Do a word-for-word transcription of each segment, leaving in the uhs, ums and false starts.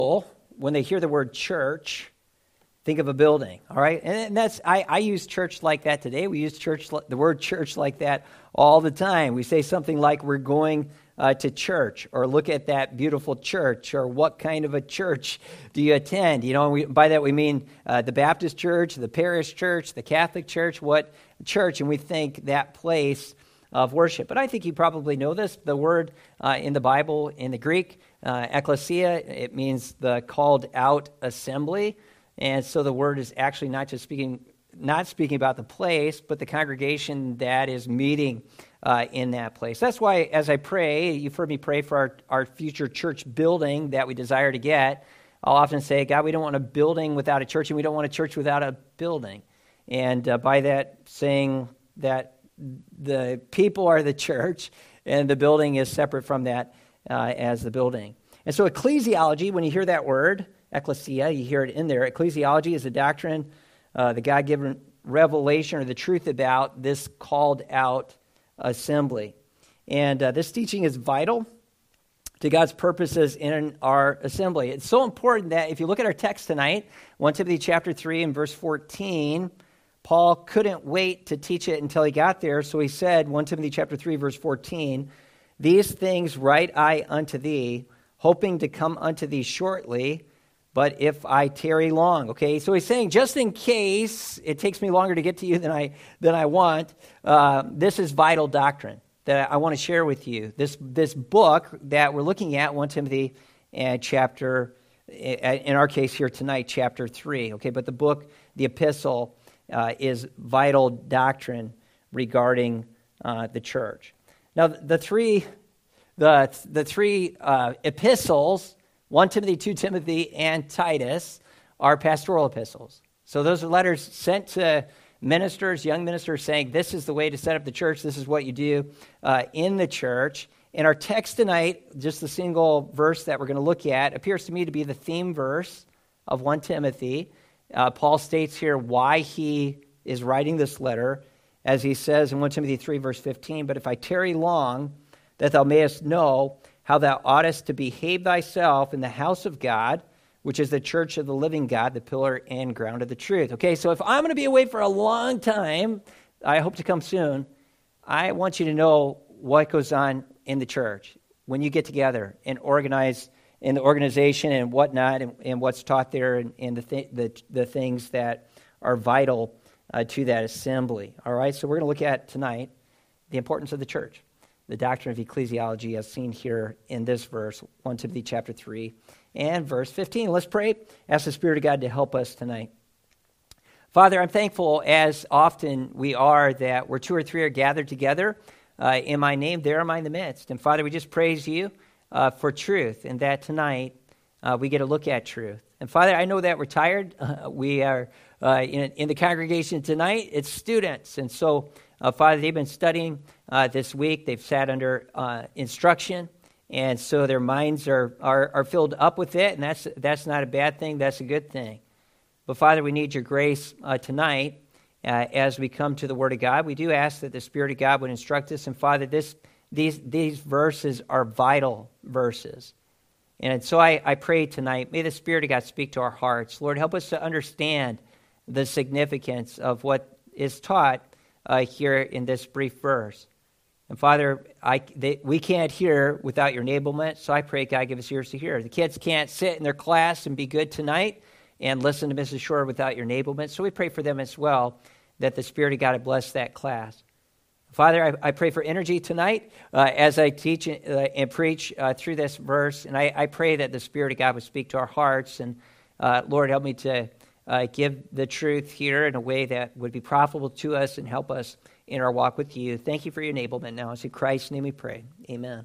when they hear the word church, think of a building, all right? And that's I, I use church like that today. We use church the word church like that all the time. We say something like we're going uh, to church, or look at that beautiful church, or what kind of a church do you attend? You know, and we, by that we mean uh, the Baptist church, the parish church, the Catholic church, what church, and we think that place of worship. But I think you probably know this. The word uh, in the Bible, in the Greek, uh, ecclesia, it means the called out assembly. And so the word is actually not just speaking, not speaking about the place, but the congregation that is meeting uh, in that place. That's why as I pray, you've heard me pray for our, our future church building that we desire to get. I'll often say, God, we don't want a building without a church, and we don't want a church without a building. And uh, by that, saying that the people are the church, and the building is separate from that uh, as the building. And so ecclesiology, when you hear that word, ecclesia, you hear it in there. Ecclesiology is a doctrine, uh, the God-given revelation or the truth about this called out assembly. And uh, this teaching is vital to God's purposes in our assembly. It's so important that if you look at our text tonight, First Timothy chapter three and verse fourteen, Paul couldn't wait to teach it until he got there, so he said, First Timothy chapter three, verse fourteen, "These things write I unto thee, hoping to come unto thee shortly, but if I tarry long." Okay, so he's saying, just in case it takes me longer to get to you than I than I want, uh, this is vital doctrine that I want to share with you. This this book that we're looking at, First Timothy uh, chapter, in our case here tonight, chapter three. Okay, but the book, the epistle, Uh, is vital doctrine regarding uh, the church. Now, the three, the the three uh, epistles, First Timothy, Second Timothy, and Titus, are pastoral epistles. So those are letters sent to ministers, young ministers, saying this is the way to set up the church. This is what you do uh, in the church. And our text tonight, just the single verse that we're going to look at, appears to me to be the theme verse of First Timothy. Uh, Paul states here why he is writing this letter, as he says in First Timothy three, verse fifteen, "But if I tarry long, that thou mayest know how thou oughtest to behave thyself in the house of God, which is the church of the living God, the pillar and ground of the truth." Okay, so if I'm going to be away for a long time, I hope to come soon, I want you to know what goes on in the church when you get together and organize in the organization and whatnot, and, and what's taught there, and, and the, th- the the things that are vital uh, to that assembly. All right, so we're going to look at tonight the importance of the church, the doctrine of ecclesiology as seen here in this verse, First Timothy chapter three and verse fifteen. Let's pray. Ask the Spirit of God to help us tonight. Father, I'm thankful, as often we are, that where two or three are gathered together uh, in my name, there am I in the midst. And Father, we just praise you Uh, for truth, and that tonight uh, we get to look at truth. And Father, I know that we're tired. Uh, we are uh, in, in the congregation tonight. It's students, and so uh, Father, they've been studying uh, this week. They've sat under uh, instruction, and so their minds are, are are filled up with it. And that's that's not a bad thing. That's a good thing. But Father, we need your grace uh, tonight uh, as we come to the Word of God. We do ask that the Spirit of God would instruct us. And Father, this. These these verses are vital verses. And so I, I pray tonight, may the Spirit of God speak to our hearts. Lord, help us to understand the significance of what is taught uh, here in this brief verse. And Father, I, they, we can't hear without your enablement, so I pray, God, give us ears to hear. The kids can't sit in their class and be good tonight and listen to Missus Shore without your enablement, so we pray for them as well, that the Spirit of God would bless that class. Father, I, I pray for energy tonight uh, as I teach uh, and preach uh, through this verse, and I, I pray that the Spirit of God would speak to our hearts, and uh, Lord, help me to uh, give the truth here in a way that would be profitable to us and help us in our walk with you. Thank you for your enablement now. It's in Christ's name we pray. Amen.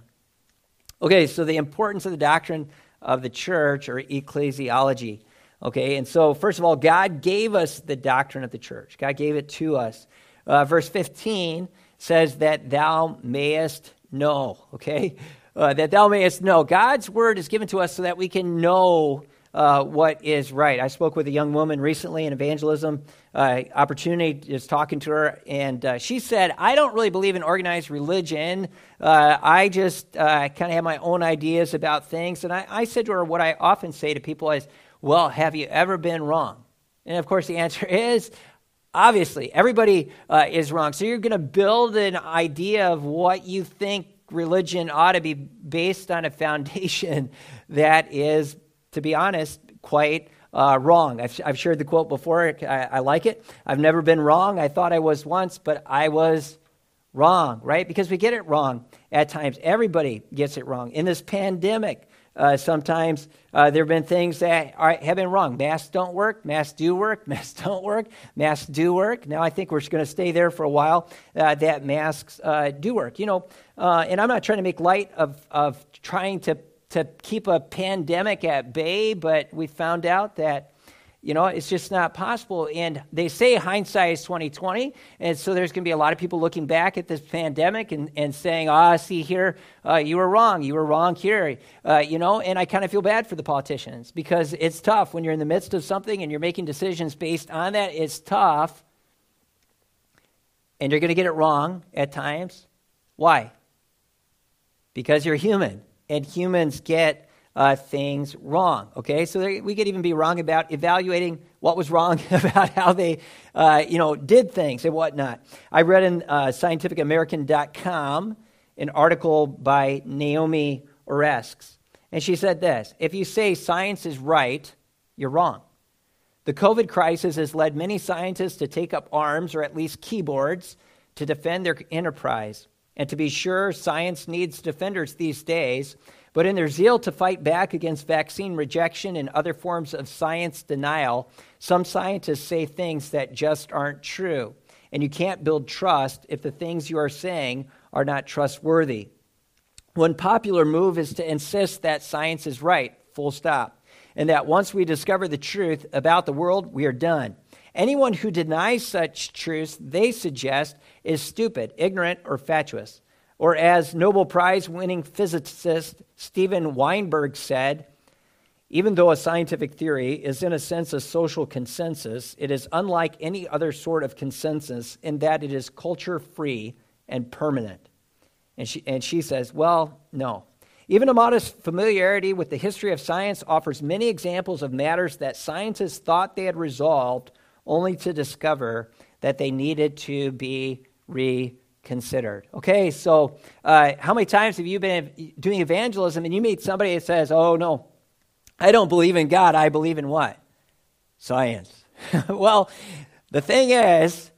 Okay, so the importance of the doctrine of the church, or ecclesiology. Okay, and so first of all, God gave us the doctrine of the church. God gave it to us. Uh, verse fifteen says that thou mayest know, okay? Uh, that thou mayest know. God's word is given to us so that we can know uh, what is right. I spoke with a young woman recently in evangelism uh, opportunity, just talking to her, and uh, she said, I don't really believe in organized religion. Uh, I just uh, kind of have my own ideas about things. And I, I said to her what I often say to people is, well, have you ever been wrong? And of course the answer is, obviously, everybody uh, is wrong. So you're going to build an idea of what you think religion ought to be based on a foundation that is, to be honest, quite uh, wrong. I've, I've shared the quote before. I, I like it. I've never been wrong. I thought I was once, but I was wrong, right? Because we get it wrong at times. Everybody gets it wrong. In this pandemic, Uh, sometimes uh, there have been things that are, have been wrong. Masks don't work. Masks do work. Masks don't work. Masks do work. Now I think we're just going to stay there for a while, uh, that masks uh, do work. You know, uh, and I'm not trying to make light of, of trying to, to keep a pandemic at bay, but we found out that, you know, it's just not possible. And they say hindsight is twenty twenty, and so there's going to be a lot of people looking back at this pandemic and, and saying, ah, see here, uh, you were wrong. You were wrong here, uh, you know, and I kind of feel bad for the politicians because it's tough when you're in the midst of something and you're making decisions based on that. It's tough, and you're going to get it wrong at times. Why? Because you're human, and humans get Uh, things wrong, okay? So there, we could even be wrong about evaluating what was wrong about how they, uh, you know, did things and whatnot. I read in uh, scientific american dot com an article by Naomi Oreskes, and she said this: if you say science is right, you're wrong. The COVID crisis has led many scientists to take up arms, or at least keyboards, to defend their enterprise. And to be sure, science needs defenders these days, but in their zeal to fight back against vaccine rejection and other forms of science denial, some scientists say things that just aren't true. And you can't build trust if the things you are saying are not trustworthy. One popular move is to insist that science is right, full stop, and that once we discover the truth about the world, we are done. Anyone who denies such truths, they suggest, is stupid, ignorant, or fatuous. Or as Nobel Prize-winning physicist Steven Weinberg said, even though a scientific theory is in a sense a social consensus, it is unlike any other sort of consensus in that it is culture-free and permanent. And she, and she says, well, no. Even a modest familiarity with the history of science offers many examples of matters that scientists thought they had resolved only to discover that they needed to be reconsidered. Okay, so uh, how many times have you been doing evangelism and you meet somebody that says, oh, no, I don't believe in God, I believe in what? Science. Well, the thing is,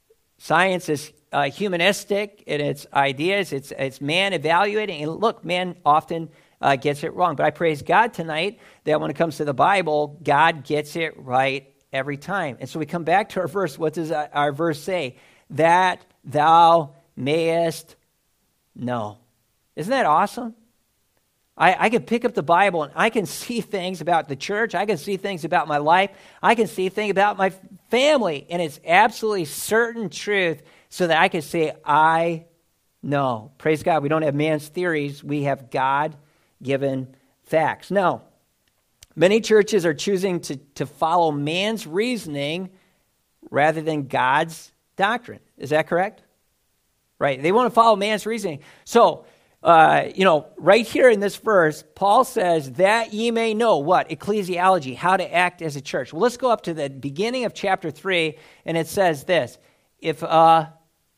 science is uh, humanistic in its ideas. It's, it's man evaluating. And look, man often uh, gets it wrong. But I praise God tonight that when it comes to the Bible, God gets it right every time. And so we come back to our verse. What does our verse say? That thou mayest know. Isn't that awesome? I, I can pick up the Bible and I can see things about the church. I can see things about my life. I can see things about my family. And it's absolutely certain truth so that I can say, I know. Praise God. We don't have man's theories. We have God-given facts. Now, many churches are choosing to, to follow man's reasoning rather than God's doctrine. Is that correct? Right. They want to follow man's reasoning. So, uh, you know, right here in this verse, Paul says that ye may know what? Ecclesiology, how to act as a church. Well, let's go up to the beginning of chapter three, and it says this: if a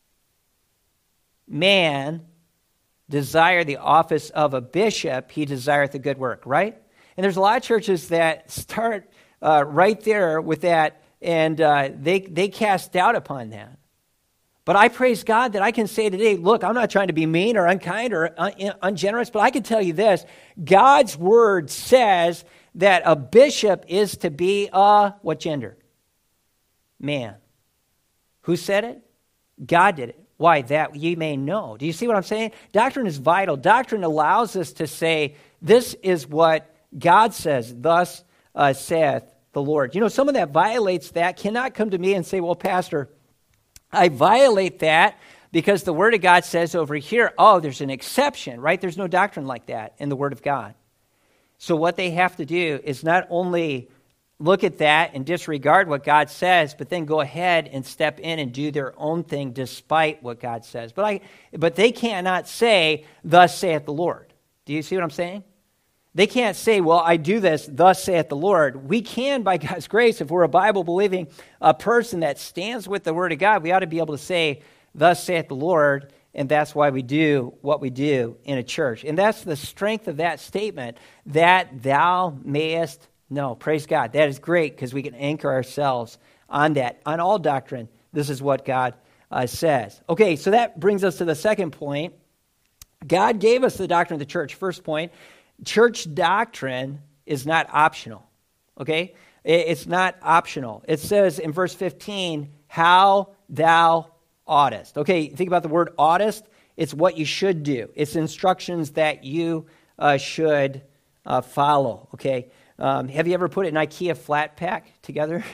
man desire the office of a bishop, he desireth a good work, right? And there's a lot of churches that start uh, right there with that, and uh, they they cast doubt upon that. But I praise God that I can say today, look, I'm not trying to be mean or unkind or un- ungenerous, but I can tell you this: God's word says that a bishop is to be a, what gender? Man. Who said it? God did it. Why? That ye may know. Do you see what I'm saying? Doctrine is vital. Doctrine allows us to say, this is what God says, thus uh, saith the Lord. You know, someone that violates that cannot come to me and say, well, Pastor, I violate that because the Word of God says over here, oh, there's an exception, right? There's no doctrine like that in the Word of God. So what they have to do is not only look at that and disregard what God says, but then go ahead and step in and do their own thing despite what God says. But I, but they cannot say, thus saith the Lord. Do you see what I'm saying? They can't say, well, I do this, thus saith the Lord. We can, by God's grace, if we're a Bible-believing uh, person that stands with the Word of God, we ought to be able to say, thus saith the Lord, and that's why we do what we do in a church. And that's the strength of that statement, that thou mayest know. Praise God. That is great because we can anchor ourselves on that. On all doctrine, this is what God uh, says. Okay, so that brings us to the second point. God gave us the doctrine of the church. First point, church doctrine is not optional. Okay? It's not optional. It says in verse fifteen, how thou oughtest. Okay, think about the word oughtest. It's what you should do. It's instructions that you uh, should uh, follow. Okay? Um, have you ever put an IKEA flat pack together?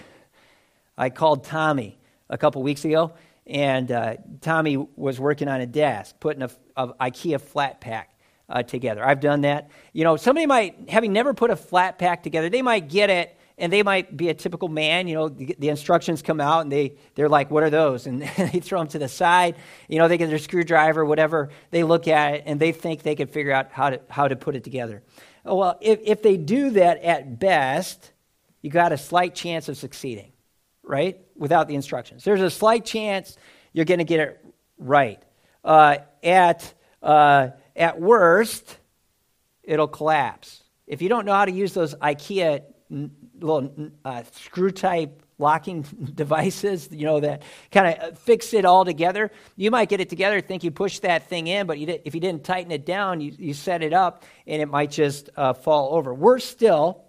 I called Tommy a couple weeks ago, and uh, Tommy was working on a desk, putting a, a IKEA flat pack uh, together. I've done that. You know, somebody might, having never put a flat pack together, they might get it, and they might be a typical man. You know, the, the instructions come out, and they, they're like, what are those? And they throw them to the side. You know, they get their screwdriver, whatever. They look at it, and they think they can figure out how to how to put it together. Well, if, if they do that at best, you got a slight chance of succeeding, right? Without the instructions. There's a slight chance you're going to get it right. Uh, at, uh, at worst, it'll collapse. If you don't know how to use those IKEA little uh, screw-type locking devices, you know, that kind of fix it all together. You might get it together, think you pushed that thing in, but you did, if you didn't tighten it down, you, you set it up, and it might just uh, fall over. Worse still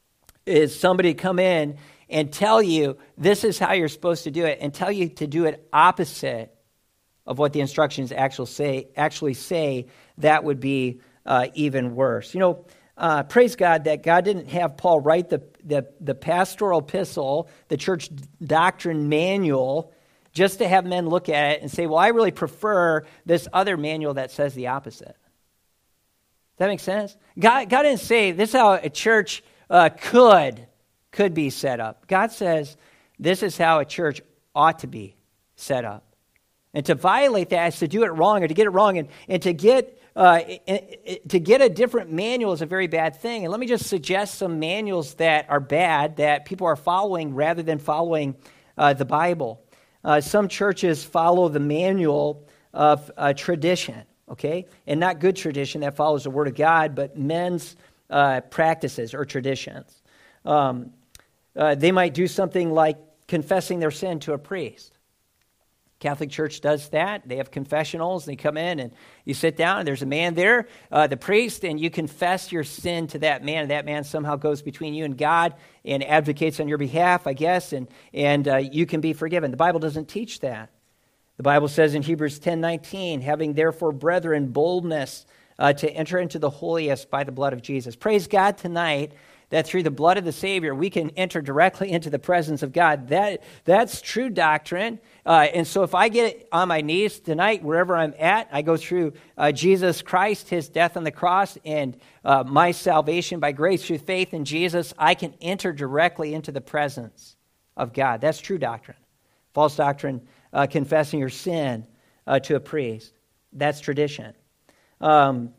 is somebody come in and tell you this is how you're supposed to do it, and tell you to do it opposite of what the instructions actually say. Actually say that would be uh, even worse. You know, Uh, praise God that God didn't have Paul write the, the, the pastoral epistle, the church doctrine manual, just to have men look at it and say, well, I really prefer this other manual that says the opposite. Does that make sense? God, God didn't say this is how a church uh, could, could be set up. God says this is how a church ought to be set up. And to violate that is to do it wrong, or to get it wrong, and, and to get Uh, it, it, to get a different manual is a very bad thing. And let me just suggest some manuals that are bad that people are following rather than following uh, the Bible. Uh, some churches follow the manual of uh, tradition, okay? And not good tradition that follows the Word of God, but men's uh, practices or traditions. Um, uh, they might do something like confessing their sin to a priest. Catholic Church does that. They have confessionals. They come in and you sit down and there's a man there, uh, the priest, and you confess your sin to that man. And that man somehow goes between you and God and advocates on your behalf, I guess, and, and uh, you can be forgiven. The Bible doesn't teach that. The Bible says in Hebrews ten nineteen, having therefore, brethren, boldness uh, to enter into the holiest by the blood of Jesus. Praise God tonight that through the blood of the Savior, we can enter directly into the presence of God. That That's true doctrine. Uh, and so if I get on my knees tonight, wherever I'm at, I go through uh, Jesus Christ, his death on the cross, and uh, my salvation by grace through faith in Jesus, I can enter directly into the presence of God. That's true doctrine. False doctrine, uh, confessing your sin uh, to a priest. That's tradition. Um,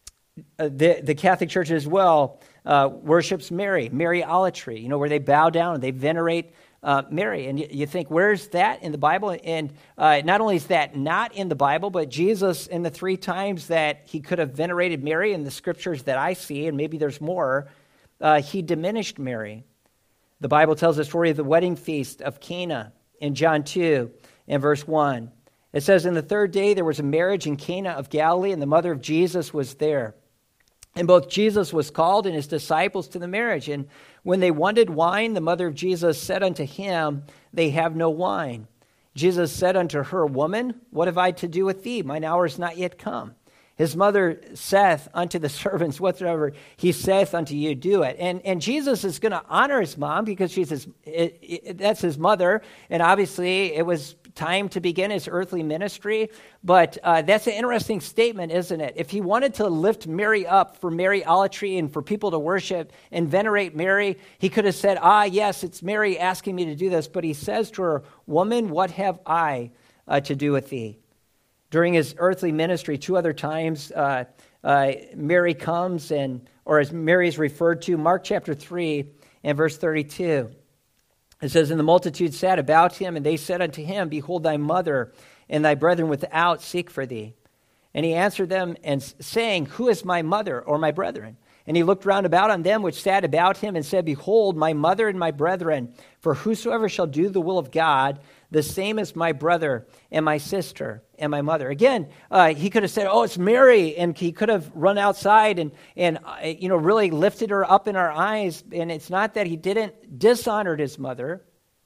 the, the Catholic Church as well Uh, worships Mary, Mariolatry, you know, where they bow down and they venerate uh, Mary. And you, you think, where's that in the Bible? And uh, not only is that not in the Bible, but Jesus, in the three times that he could have venerated Mary in the scriptures that I see, and maybe there's more, uh, he diminished Mary. The Bible tells the story of the wedding feast of Cana in John two and verse one. It says, in the third day there was a marriage in Cana of Galilee, and the mother of Jesus was there. And both Jesus was called and his disciples to the marriage. And when they wanted wine, the mother of Jesus said unto him, they have no wine. Jesus said unto her, woman, what have I to do with thee? Mine hour is not yet come. His mother saith unto the servants, whatsoever he saith unto you, do it. And and Jesus is going to honor his mom because she's his, it, it, that's his mother. And obviously it was time to begin his earthly ministry. But uh, that's an interesting statement, isn't it? If he wanted to lift Mary up for Mariolatry and for people to worship and venerate Mary, he could have said, ah, yes, it's Mary asking me to do this. But he says to her, woman, what have I uh, to do with thee? During his earthly ministry, two other times, uh, uh, Mary comes, and or as Mary is referred to, Mark chapter three and verse thirty-two. It says, and the multitude sat about him, and they said unto him, behold, thy mother and thy brethren without seek for thee. And he answered them, and saying, who is my mother or my brethren? And he looked round about on them which sat about him, and said, behold, my mother and my brethren, for whosoever shall do the will of God, the same as my brother and my sister and my mother. Again, uh, he could have said, oh, it's Mary, and he could have run outside and, and uh, you know, really lifted her up in our eyes. And it's not that he didn't dishonor his mother,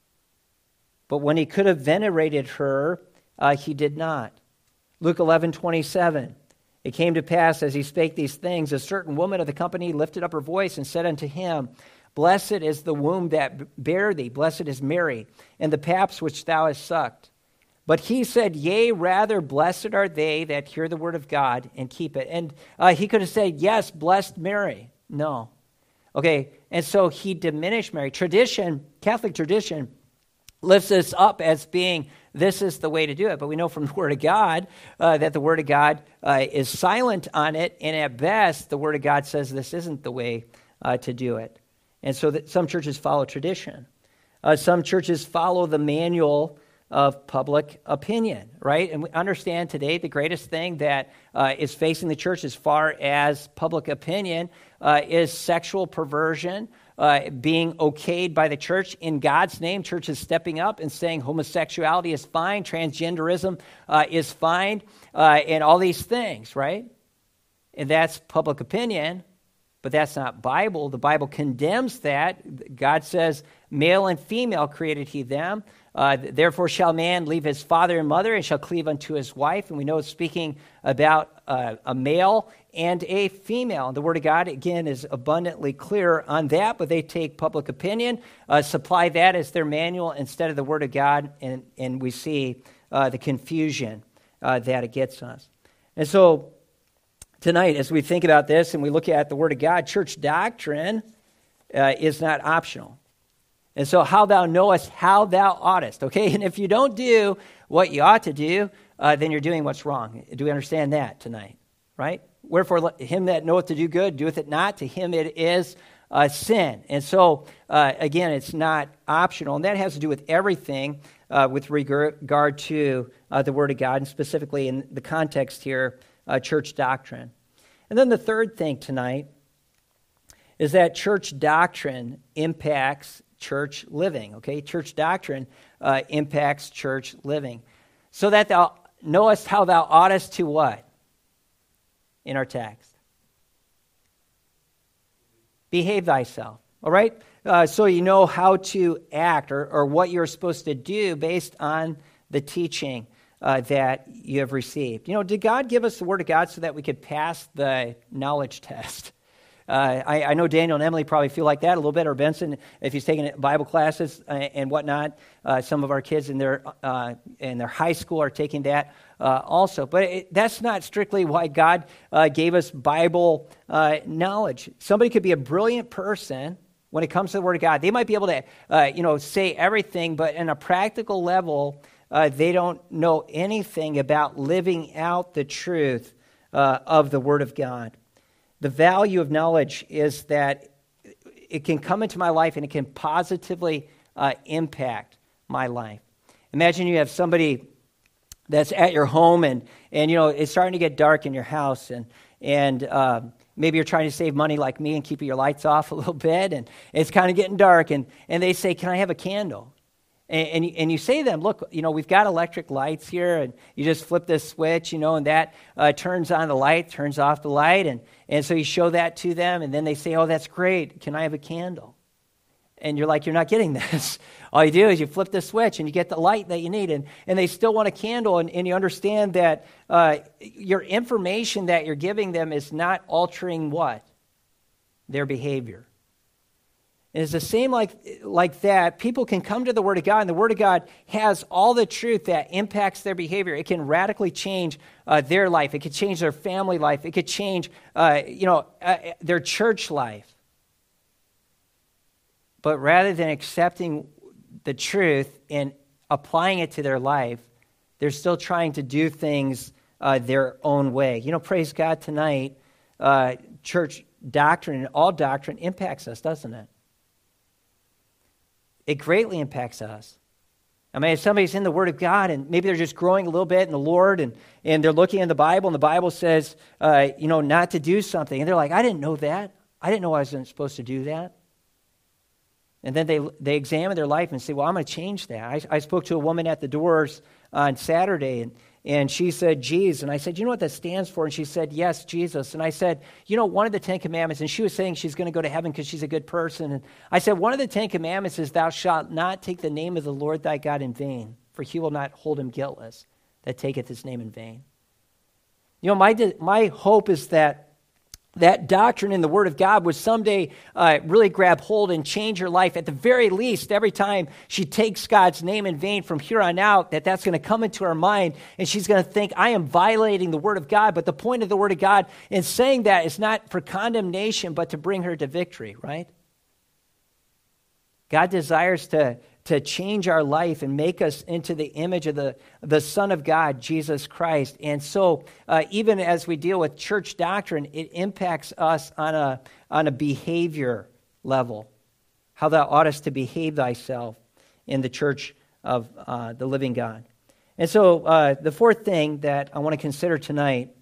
but when he could have venerated her, uh, he did not. Luke eleven twenty-seven. It came to pass, as he spake these things, a certain woman of the company lifted up her voice and said unto him, blessed is the womb that bare thee, blessed is Mary, and the paps which thou hast sucked. But he said, yea, rather blessed are they that hear the word of God and keep it. And uh, he could have said, yes, blessed Mary. No. Okay, and so he diminished Mary. Tradition, Catholic tradition, lifts this up as being, this is the way to do it. But we know from the Word of God uh, that the Word of God uh, is silent on it, and at best, the Word of God says this isn't the way uh, to do it. And so that some churches follow tradition. Uh, some churches follow the manual of public opinion, right? And we understand today the greatest thing that uh, is facing the church as far as public opinion uh, is sexual perversion, uh, being okayed by the church in God's name. Churches stepping up and saying homosexuality is fine, transgenderism uh, is fine, uh, and all these things, right? And that's public opinion. But that's not Bible. The Bible condemns that. God says, male and female created he them. Uh, Therefore shall man leave his father and mother and shall cleave unto his wife. And we know it's speaking about uh, a male and a female. The Word of God, again, is abundantly clear on that, but they take public opinion, uh, supply that as their manual instead of the Word of God, and, and we see uh, the confusion uh, that it gets us. And so tonight, as we think about this and we look at the Word of God, church doctrine uh, is not optional. And so how thou knowest how thou oughtest, okay? And if you don't do what you ought to do, uh, then you're doing what's wrong. Do we understand that tonight, right? Wherefore, him that knoweth to do good, doeth it not, to him it is uh, sin. And so, uh, again, it's not optional. And that has to do with everything uh, with regard to uh, the Word of God, and specifically in the context here, Uh, church doctrine. And then the third thing tonight is that church doctrine impacts church living, okay? Church doctrine uh, impacts church living. So that thou knowest how thou oughtest to what? In our text. Behave thyself, all right? Uh, so you know how to act or, or what you're supposed to do based on the teaching Uh, that you have received. You know, did God give us the Word of God so that we could pass the knowledge test? Uh, I, I know Daniel and Emily probably feel like that a little bit, or Benson, if he's taking Bible classes uh, and whatnot. Uh, some of our kids in their uh, in their high school are taking that uh, also. But it, that's not strictly why God uh, gave us Bible uh, knowledge. Somebody could be a brilliant person when it comes to the Word of God. They might be able to, uh, you know, say everything, but in a practical level, Uh, they don't know anything about living out the truth uh, of the Word of God. The value of knowledge is that it can come into my life and it can positively uh, impact my life. Imagine you have somebody that's at your home and, and you know, it's starting to get dark in your house, and, and uh, maybe you're trying to save money like me and keep your lights off a little bit, and it's kind of getting dark, and, and they say, can I have a candle? And, and you say to them, look, you know, we've got electric lights here, and you just flip this switch, you know, and that uh, turns on the light, turns off the light. And, and so you show that to them, and then they say, oh, that's great. Can I have a candle? And you're like, you're not getting this. All you do is you flip the switch, and you get the light that you need. And, and they still want a candle, and, and you understand that uh, your information that you're giving them is not altering what? Their behavior. And it's the same like, like that. People can come to the Word of God, and the Word of God has all the truth that impacts their behavior. It can radically change uh, their life. It could change their family life. It could change, uh, you know, uh, their church life. But rather than accepting the truth and applying it to their life, they're still trying to do things uh, their own way. You know, praise God tonight, uh, church doctrine and all doctrine impacts us, doesn't it? It greatly impacts us. I mean, if somebody's in the Word of God and maybe they're just growing a little bit in the Lord and, and they're looking in the Bible and the Bible says, uh, you know, not to do something. And they're like, I didn't know that. I didn't know I wasn't supposed to do that. And then they they examine their life and say, well, I'm going to change that. I, I spoke to a woman at the doors on Saturday, and, and she said, Jesus. And I said, you know what that stands for? And she said, yes, Jesus. And I said, you know, one of the Ten Commandments, and she was saying she's going to go to heaven because she's a good person. And I said, one of the Ten Commandments is thou shalt not take the name of the Lord thy God in vain, for he will not hold him guiltless that taketh his name in vain. You know, my my hope is that that doctrine in the Word of God would someday uh, really grab hold and change her life. At the very least, every time she takes God's name in vain from here on out, that that's going to come into her mind, and she's going to think, I am violating the Word of God. But the point of the Word of God in saying that is not for condemnation, but to bring her to victory, right? God desires to, to change our life and make us into the image of the, the Son of God, Jesus Christ. And so uh, even as we deal with church doctrine, it impacts us on a, on a behavior level, how thou oughtest to behave thyself in the church of uh, the living God. And so uh, the fourth thing that I want to consider tonight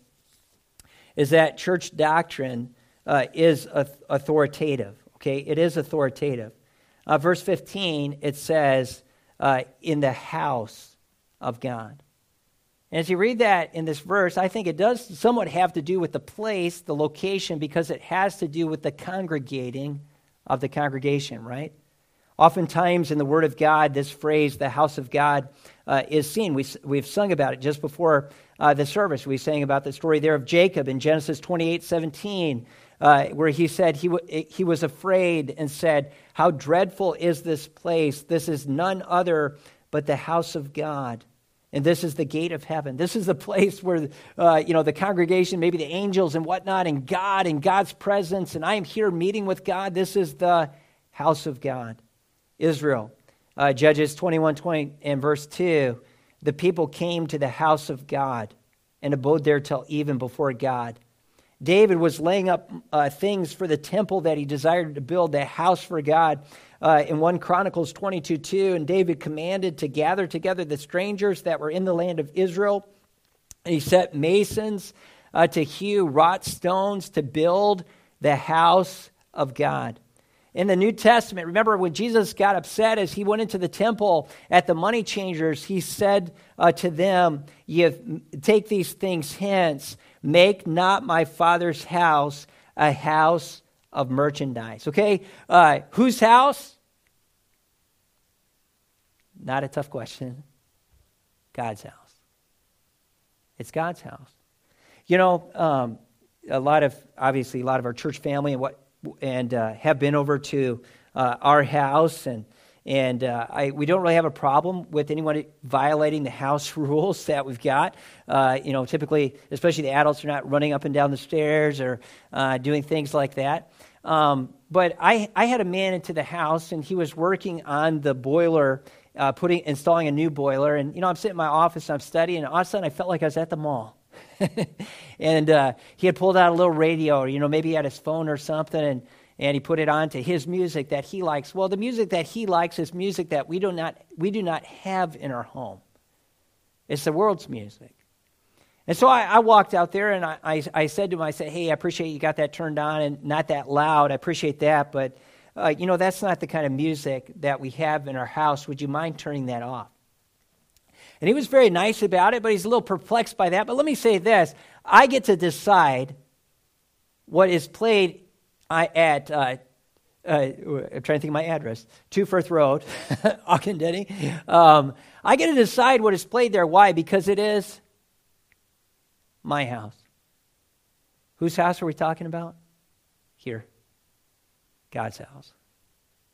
is that church doctrine uh, is authoritative, okay? It is authoritative. Uh, verse fifteen, it says, uh, in the house of God. And as you read that in this verse, I think it does somewhat have to do with the place, the location, because it has to do with the congregating of the congregation, right? Oftentimes in the Word of God, this phrase, the house of God, uh, is seen. We, we've sung about it just before uh, the service. We sang about the story there of Jacob in Genesis twenty-eight seventeen. Uh, where he said he w- he was afraid and said, how dreadful is this place? This is none other but the house of God. And this is the gate of heaven. This is the place where, uh, you know, the congregation, maybe the angels and whatnot, and God and God's presence. And I am here meeting with God. This is the house of God. Israel, uh, Judges twenty-one twenty and verse two, the people came to the house of God and abode there till even before God. David was laying up uh, things for the temple that he desired to build, the house for God. Uh, in First Chronicles twenty-two two, and David commanded to gather together the strangers that were in the land of Israel. And he set masons uh, to hew wrought stones to build the house of God. In the New Testament, remember when Jesus got upset as he went into the temple at the money changers, he said uh, to them, "You take these things hence, make not my Father's house a house of merchandise." Okay, uh, whose house? Not a tough question. God's house. It's God's house. You know, um, a lot of, obviously, a lot of our church family and what and uh, have been over to uh, our house, and and uh, I, we don't really have a problem with anyone violating the house rules that we've got. Uh, you know, typically, especially the adults, are not running up and down the stairs or uh, doing things like that. Um, but I, I had a man into the house, and he was working on the boiler, uh, putting installing a new boiler. And you know, I'm sitting in my office, and I'm studying, and all of a sudden, I felt like I was at the mall. and uh, he had pulled out a little radio, or, you know, maybe he had his phone or something, and, and he put it on to his music that he likes. Well, the music that he likes is music that we do not we do not have in our home. It's the world's music. And so I, I walked out there, and I, I, I said to him, I said, "Hey, I appreciate you got that turned on and not that loud. I appreciate that, but, uh, you know, that's not the kind of music that we have in our house. Would you mind turning that off?" And he was very nice about it, but he's a little perplexed by that. But let me say this. I get to decide what is played at, uh, uh, I'm trying to think of my address, Two Firth Road, Auchendenny. Um, I get to decide what is played there. Why? Because it is my house. Whose house are we talking about? Here. God's house.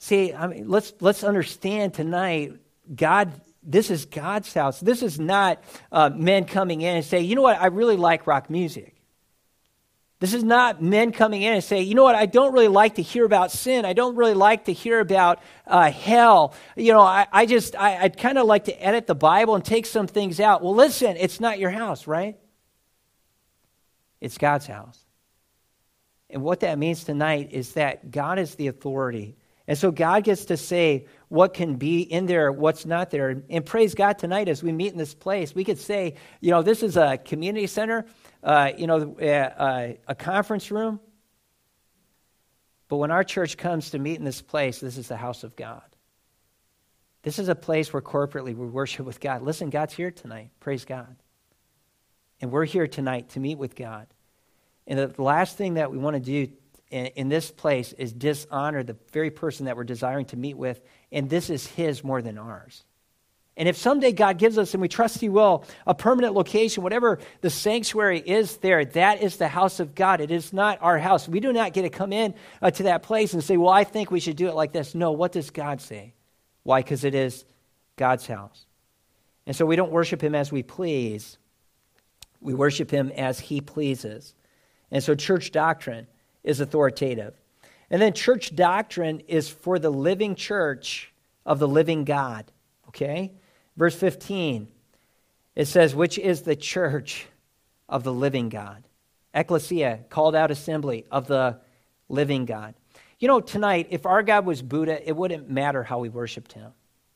See, I mean, let's let's understand tonight, God, this is God's house. This is not uh, men coming in and say, you know what, I really like rock music. This is not men coming in and say, you know what, I don't really like to hear about sin. I don't really like to hear about uh, hell. You know, I, I just, I, I'd kind of like to edit the Bible and take some things out. Well, listen, it's not your house, right? It's God's house. And what that means tonight is that God is the authority. And so God gets to say what can be in there, what's not there. And praise God tonight as we meet in this place. We could say, you know, this is a community center, uh, you know, a, a conference room. But when our church comes to meet in this place, this is the house of God. This is a place where corporately we worship with God. Listen, God's here tonight. Praise God. And we're here tonight to meet with God. And the last thing that we want to do in, in this place is dishonor the very person that we're desiring to meet with, and this is his more than ours. And if someday God gives us, and we trust he will, a permanent location, whatever the sanctuary is there, that is the house of God. It is not our house. We do not get to come in uh, to that place and say, well, I think we should do it like this. No, what does God say? Why? Because it is God's house. And so we don't worship him as we please. We worship him as he pleases. And so church doctrine is authoritative. And then church doctrine is for the living church of the living God. Okay? Verse fifteen, it says, which is the church of the living God. Ecclesia, called out assembly of the living God. You know, tonight, if our God was Buddha, it wouldn't matter how we worshiped him.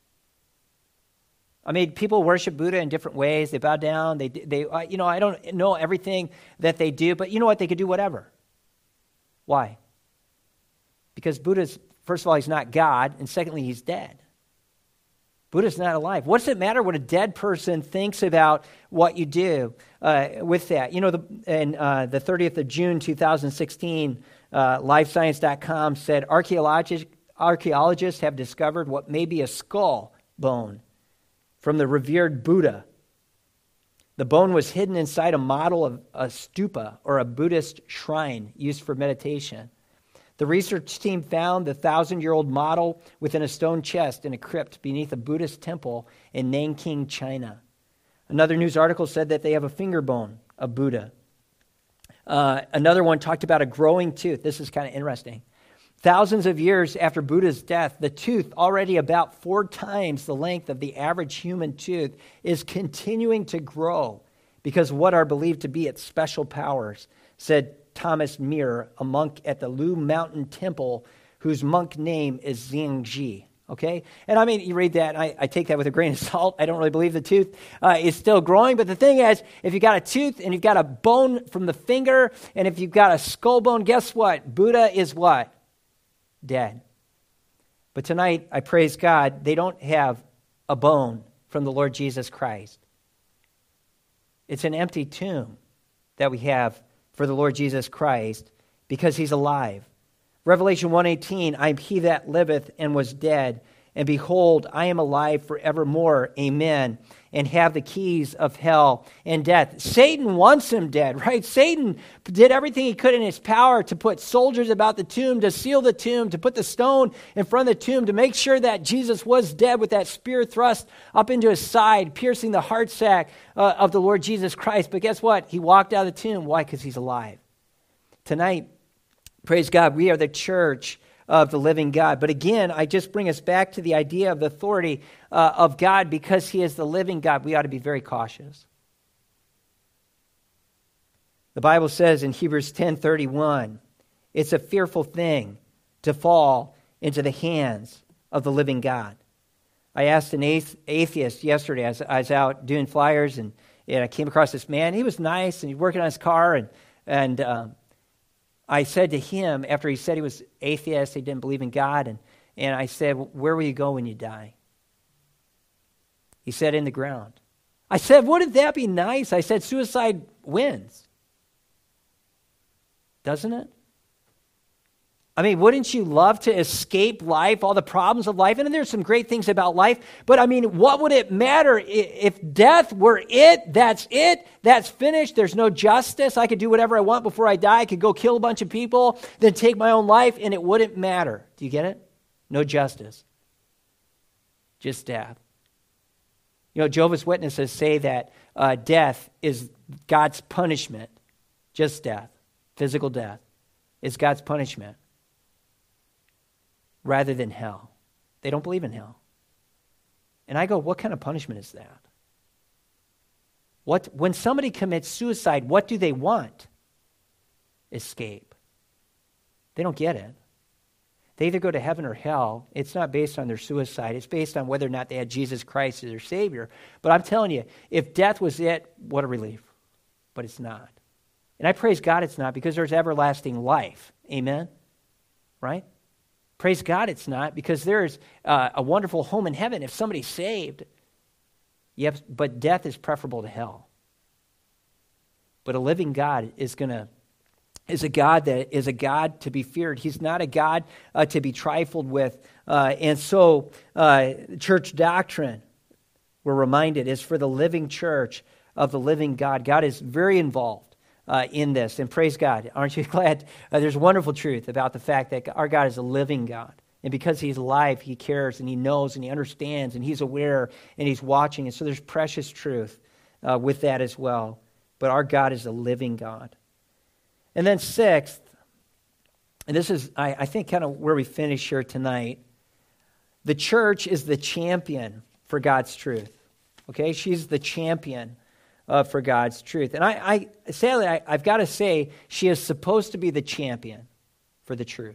I mean, people worship Buddha in different ways. They bow down. They, they, you know, I don't know everything that they do, but you know what? They could do whatever. Why? Because Buddha's, first of all, he's not God, and secondly, he's dead. Buddha's not alive. What does it matter what a dead person thinks about what you do uh, with that? You know, the, in uh, the thirtieth of June, two thousand sixteen, uh, life science dot com said, archaeologists, archaeologists have discovered what may be a skull bone from the revered Buddha. The bone was hidden inside a model of a stupa, or a Buddhist shrine used for meditation. The research team found the thousand-year-old model within a stone chest in a crypt beneath a Buddhist temple in Nanking, China. Another news article said that they have a finger bone of Buddha. Uh, another one talked about a growing tooth. This is kind of interesting. Thousands of years after Buddha's death, the tooth, already about four times the length of the average human tooth, is continuing to grow because of what are believed to be its special powers, said Thomas Muir, a monk at the Lu Mountain Temple, whose monk name is Zhangji. Okay? And I mean, you read that, and I, I take that with a grain of salt. I don't really believe the tooth uh, is still growing. But the thing is, if you've got a tooth and you've got a bone from the finger, and if you've got a skull bone, guess what? Buddha is what? Dead. But tonight, I praise God, they don't have a bone from the Lord Jesus Christ. It's an empty tomb that we have for the Lord Jesus Christ because he's alive. Revelation one eighteen, I am he that liveth and was dead, and behold, I am alive forevermore, amen, and have the keys of hell and death. Satan wants him dead, right? Satan did everything he could in his power to put soldiers about the tomb, to seal the tomb, to put the stone in front of the tomb, to make sure that Jesus was dead with that spear thrust up into his side, piercing the heart sac uh, of the Lord Jesus Christ. But guess what? He walked out of the tomb. Why? Because he's alive. Tonight, praise God, we are the church of the living God. But again, I just bring us back to the idea of the authority uh, of God because he is the living God. We ought to be very cautious. The Bible says in Hebrews ten thirty-one, it's a fearful thing to fall into the hands of the living God. I asked an atheist yesterday, as I was out doing flyers, and, and I came across this man. He was nice, and he was working on his car, and, and um, I said to him, after he said he was atheist, he didn't believe in God, and, and I said, where will you go when you die? He said, in the ground. I said, wouldn't that be nice? I said, suicide wins. Doesn't it? I mean, wouldn't you love to escape life, all the problems of life? And there's some great things about life, but I mean, what would it matter if death were it? That's it. That's finished. There's no justice. I could do whatever I want before I die. I could go kill a bunch of people, then take my own life, and it wouldn't matter. Do you get it? no justice, just death. You know, Jehovah's Witnesses say that uh, death is God's punishment, just death, physical death, is God's punishment rather than hell. They don't believe in hell. And I go, what kind of punishment is that? What, when somebody commits suicide, what do they want? Escape. They don't get it. They either go to heaven or hell. It's not based on their suicide. It's based on whether or not they had Jesus Christ as their Savior. But I'm telling you, if death was it, what a relief. But it's not. And I praise God it's not, because there's everlasting life. Amen? Right? Praise God it's not, because there's uh, a wonderful home in heaven if somebody's saved. Yep, but death is preferable to hell. But a living God is going to is a God that is a God to be feared. He's not a God uh, to be trifled with. Uh, and so uh, church doctrine, we're reminded, is for the living church of the living God. God is very involved uh, in this. And praise God. Aren't you glad? Uh, there's wonderful truth about the fact that our God is a living God. And because he's alive, he cares and he knows and he understands and he's aware and he's watching. And so there's precious truth uh, with that as well. But our God is a living God. And then sixth, and this is, I, I think, kind of where we finish here tonight, the church is the champion for God's truth. Okay? She's the champion uh, for God's truth. And I, I sadly, I, I've got to say, she is supposed to be the champion for the truth.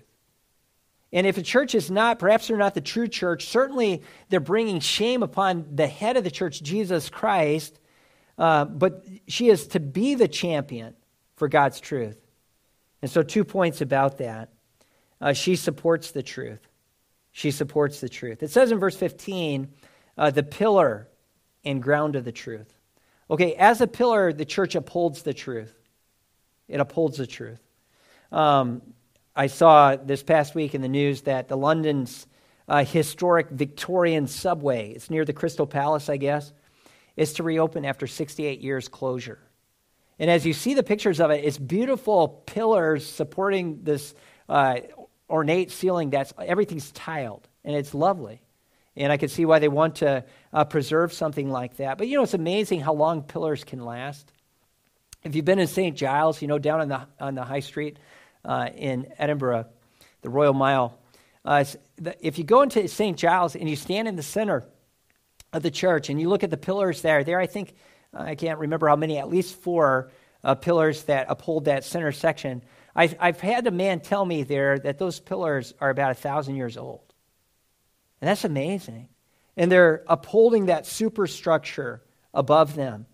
And if a church is not, perhaps they're not the true church, certainly they're bringing shame upon the head of the church, Jesus Christ, uh, but she is to be the champion for God's truth. And so two points about that. Uh, she supports the truth. She supports the truth. It says in verse fifteen, uh, the pillar and ground of the truth. Okay, as a pillar, the church upholds the truth. It upholds the truth. Um, I saw this past week in the news that the London's uh, historic Victorian subway, it's near the Crystal Palace, I guess, is to reopen after sixty-eight years closure. And as you see the pictures of it, it's beautiful pillars supporting this uh, ornate ceiling. That's everything's tiled, and it's lovely. And I can see why they want to uh, preserve something like that. But you know, it's amazing how long pillars can last. If you've been in Saint Giles, you know, down on the on the high street uh, in Edinburgh, the Royal Mile. Uh, if you go into Saint Giles and you stand in the center of the church and you look at the pillars there, there I think. I can't remember how many, at least four uh, pillars that uphold that center section. I've, I've had a man tell me there that those pillars are about a thousand years old. And that's amazing. And they're upholding that superstructure above them.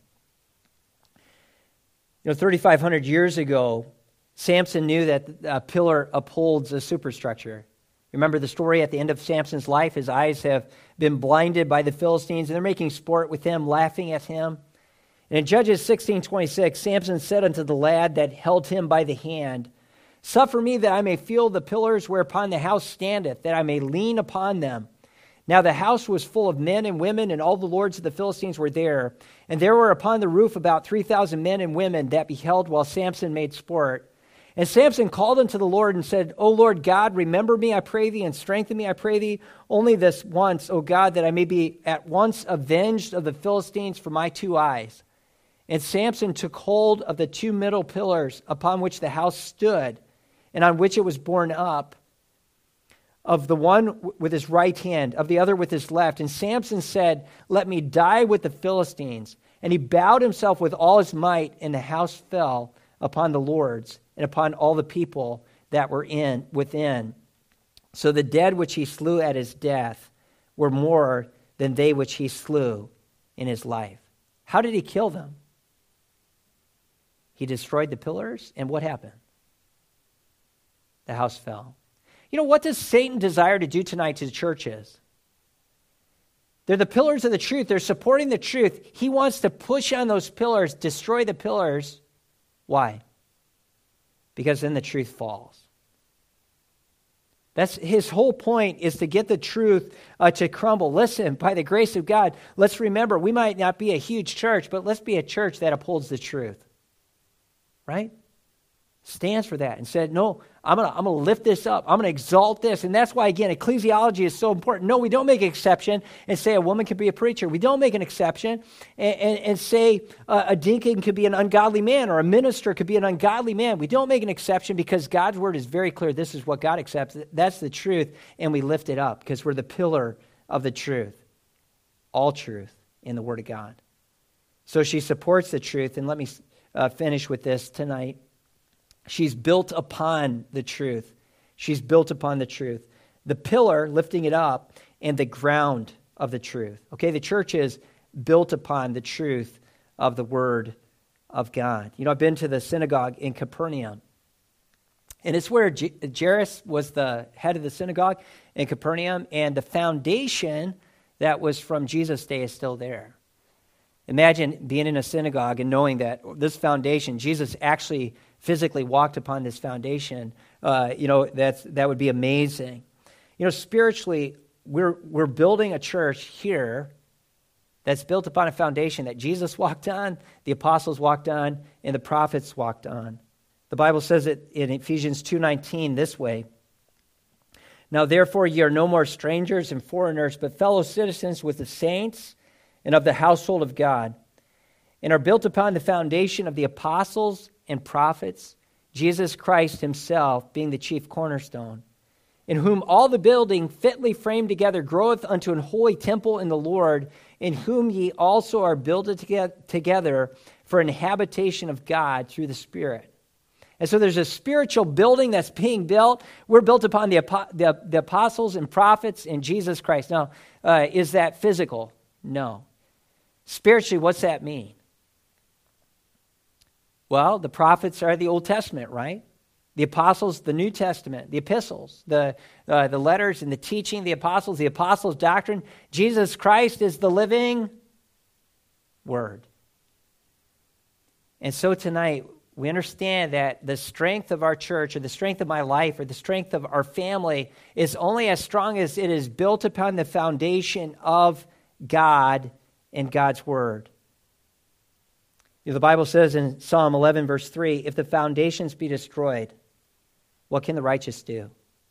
You know, thirty-five hundred years ago, Samson knew that a pillar upholds a superstructure. Remember the story at the end of Samson's life? His eyes have been blinded by the Philistines, and they're making sport with him, laughing at him. And in Judges sixteen twenty-six, Samson said unto the lad that held him by the hand, Suffer me that I may feel the pillars whereupon the house standeth, that I may lean upon them. Now the house was full of men and women, and all the lords of the Philistines were there. And there were upon the roof about three thousand men and women that beheld while Samson made sport. And Samson called unto the Lord and said, O Lord God, remember me, I pray thee, and strengthen me, I pray thee, only this once, O God, that I may be at once avenged of the Philistines for my two eyes. And Samson took hold of the two middle pillars upon which the house stood, and on which it was borne up, of the one with his right hand, of the other with his left. And Samson said, Let me die with the Philistines. And he bowed himself with all his might, and the house fell upon the lords and upon all the people that were in within. So the dead which he slew at his death were more than they which he slew in his life. How did he kill them? He destroyed the pillars, and what happened? The house fell. You know, what does Satan desire to do tonight to the churches? They're the pillars of the truth. They're supporting the truth. He wants to push on those pillars, destroy the pillars. Why? Because then the truth falls. That's his whole point, is to get the truth uh, to crumble. Listen, by the grace of God, let's remember, we might not be a huge church, but let's be a church that upholds the truth. Right? stands for that and said, no, I'm going to I'm going to lift this up. I'm going to exalt this. And that's why, again, ecclesiology is so important. No, we don't make an exception and say a woman could be a preacher. We don't make an exception and, and, and say uh, a deacon could be an ungodly man or a minister could be an ungodly man. We don't make an exception because God's word is very clear. This is what God accepts. That's the truth, and we lift it up because we're the pillar of the truth, all truth in the word of God. So she supports the truth, and let me uh, finish with this tonight. She's built upon the truth. She's built upon the truth. The pillar, lifting it up, and the ground of the truth. Okay, the church is built upon the truth of the word of God. You know, I've been to the synagogue in Capernaum, and it's where J- Jairus was the head of the synagogue in Capernaum, and the foundation that was from Jesus' day is still there. Imagine being in a synagogue and knowing that this foundation, Jesus actually physically walked upon this foundation. Uh, you know, that's, that would be amazing. You know, spiritually, we're we're building a church here that's built upon a foundation that Jesus walked on, the apostles walked on, and the prophets walked on. The Bible says it in Ephesians two nineteen this way. Now, therefore, ye are no more strangers and foreigners, but fellow citizens with the saints and of the household of God, and are built upon the foundation of the apostles and prophets, Jesus Christ himself being the chief cornerstone, in whom all the building fitly framed together groweth unto an holy temple in the Lord, in whom ye also are builded together for an habitation of God through the Spirit. And so there's a spiritual building that's being built. We're built upon the, the, the apostles and prophets in Jesus Christ. Now, uh, is that physical? No. Spiritually, what's that mean? Well, the prophets are the Old Testament, right? The apostles, the New Testament, the epistles, the uh, the letters and the teaching, the apostles, the apostles' doctrine. Jesus Christ is the living Word. And so tonight, we understand that the strength of our church or the strength of my life or the strength of our family is only as strong as it is built upon the foundation of God and God's Word. You know, the Bible says in Psalm eleven, verse three, if the foundations be destroyed, what can the righteous do?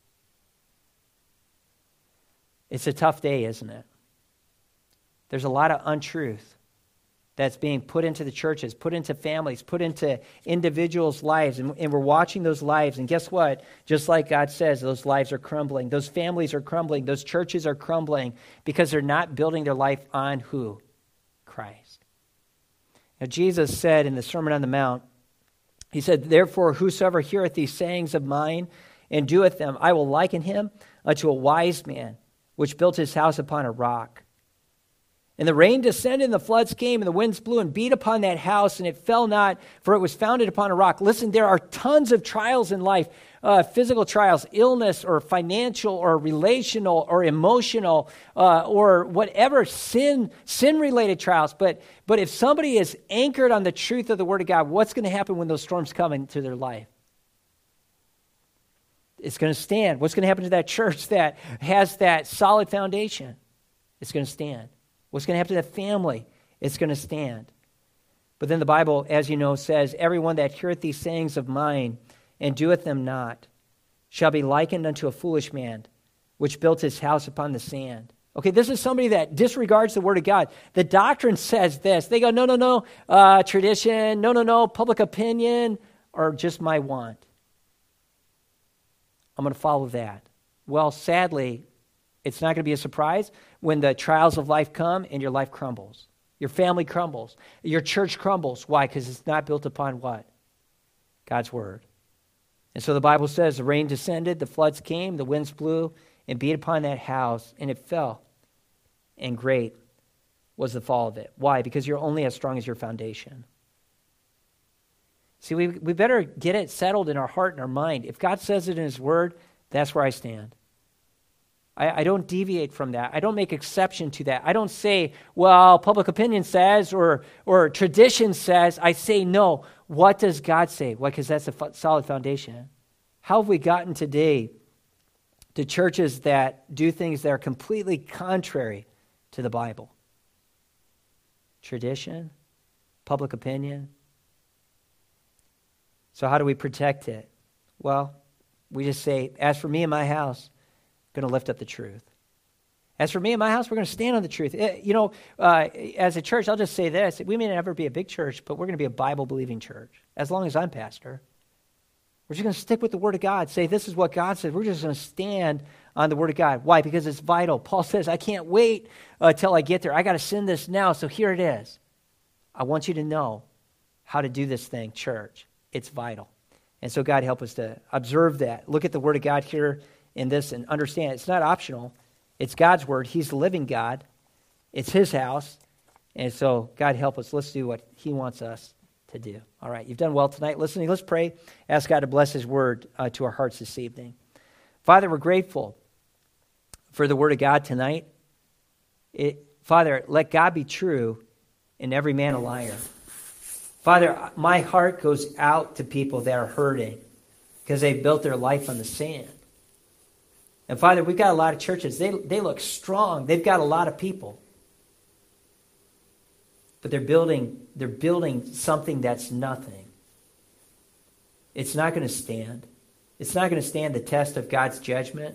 It's a tough day, isn't it? There's a lot of untruth that's being put into the churches, put into families, put into individuals' lives, and, and we're watching those lives, and guess what? Just like God says, those lives are crumbling, those families are crumbling, those churches are crumbling because they're not building their life on who? Christ. Now, Jesus said in the Sermon on the Mount, he said, therefore, whosoever heareth these sayings of mine and doeth them, I will liken him unto a wise man, which built his house upon a rock. And the rain descended, and the floods came, and the winds blew and beat upon that house, and it fell not, for it was founded upon a rock. Listen, there are tons of trials in life, uh, physical trials, illness, or financial, or relational, or emotional, uh, or whatever, sin, sin-related trials. But, but if somebody is anchored on the truth of the Word of God, what's going to happen when those storms come into their life? It's going to stand. What's going to happen to that church that has that solid foundation? It's going to stand. What's going to happen to that family? It's going to stand. But then the Bible, as you know, says, everyone that heareth these sayings of mine and doeth them not shall be likened unto a foolish man, which built his house upon the sand. Okay, this is somebody that disregards the Word of God. The doctrine says this. They go, no, no, no, uh, tradition, no, no, no, public opinion, or just my want. I'm going to follow that. Well, sadly, it's not going to be a surprise when the trials of life come and your life crumbles. Your family crumbles. Your church crumbles. Why? Because it's not built upon what? God's Word. And so the Bible says the rain descended, the floods came, the winds blew and beat upon that house, and it fell. And great was the fall of it. Why? Because you're only as strong as your foundation. See, we, we better get it settled in our heart and our mind. If God says it in His Word, that's where I stand. I, I don't deviate from that. I don't make exception to that. I don't say, well, public opinion says or or tradition says. I say, no, what does God say? Why? Because that's a f- solid foundation. How have we gotten today to churches that do things that are completely contrary to the Bible? Tradition, public opinion. So how do we protect it? Well, we just say, as for me and my house, I'm going to lift up the truth. As for me and my house, we're going to stand on the truth. It, you know, uh, as a church, I'll just say this. We may never be a big church, but we're going to be a Bible-believing church, as long as I'm pastor. We're just going to stick with the Word of God, say this is what God said. We're just going to stand on the Word of God. Why? Because it's vital. Paul says, I can't wait uh, till I get there. I got to send this now, so here it is. I want you to know how to do this thing, church. It's vital. And so God help us to observe that. Look at the Word of God here in this and understand it's not optional. It's God's Word. He's the living God. It's His house. And so God help us. Let's do what He wants us to do. All right, you've done well tonight listening. Let's pray. Ask God to bless His Word uh, to our hearts this evening. Father, we're grateful for the Word of God tonight. It, Father, let God be true and every man a liar. Father, my heart goes out to people that are hurting because they've built their life on the sand. And Father, we've got a lot of churches. They, they look strong. They've got a lot of people. But they're building, they're building something that's nothing. It's not going to stand. It's not going to stand the test of God's judgment.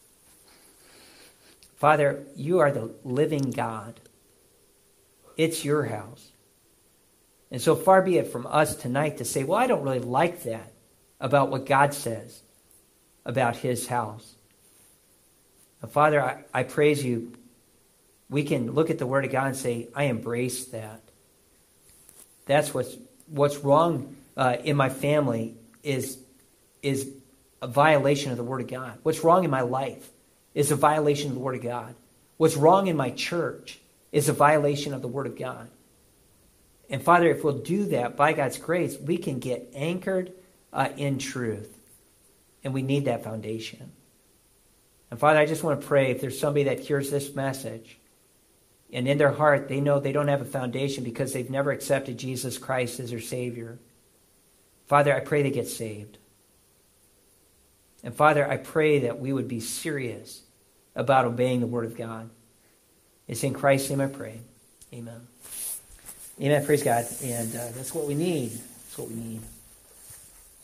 Father, you are the living God. It's your house. And so far be it from us tonight to say, well, I don't really like that about what God says about His house. Now, Father, I, I praise you. We can look at the Word of God and say, I embrace that. That's what's what's wrong uh, in my family is, is a violation of the Word of God. What's wrong in my life is a violation of the Word of God. What's wrong in my church is a violation of the Word of God. And Father, if we'll do that by God's grace, we can get anchored uh, in truth. And we need that foundation. And Father, I just want to pray if there's somebody that hears this message and in their heart they know they don't have a foundation because they've never accepted Jesus Christ as their Savior. Father, I pray they get saved. And Father, I pray that we would be serious about obeying the Word of God. It's in Christ's name I pray. Amen. Amen. Praise God. And uh, that's what we need. That's what we need.